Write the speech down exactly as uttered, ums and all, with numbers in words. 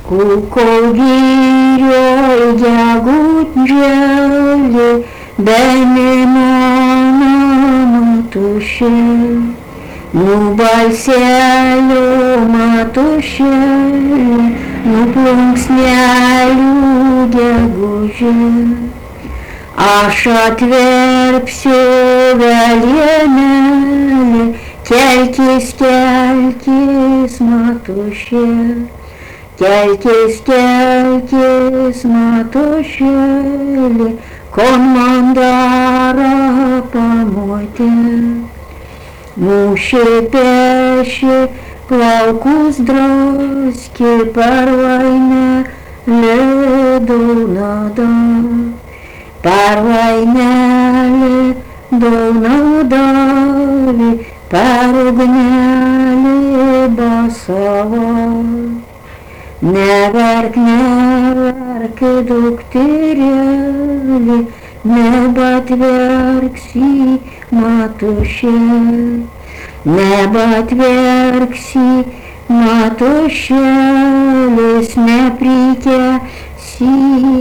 Kol girioj gegudželį, bene mano matušė, nu balselio matušėlį, nu plunksnelių gegužė. Aš atverpsiu velėnelį, kelkis, kelkis, matušė. Kelkis, kelkis, matušėli, kon man daro pamoti. Mūšį peši, plaukus droski, per vainelį daunada. Per vainelį daunadavį, per ugnelį basavo. Neverk, neverk, dukterėli, nebatverksi, matušė. Nebatverksi, matušėlis, neprikesi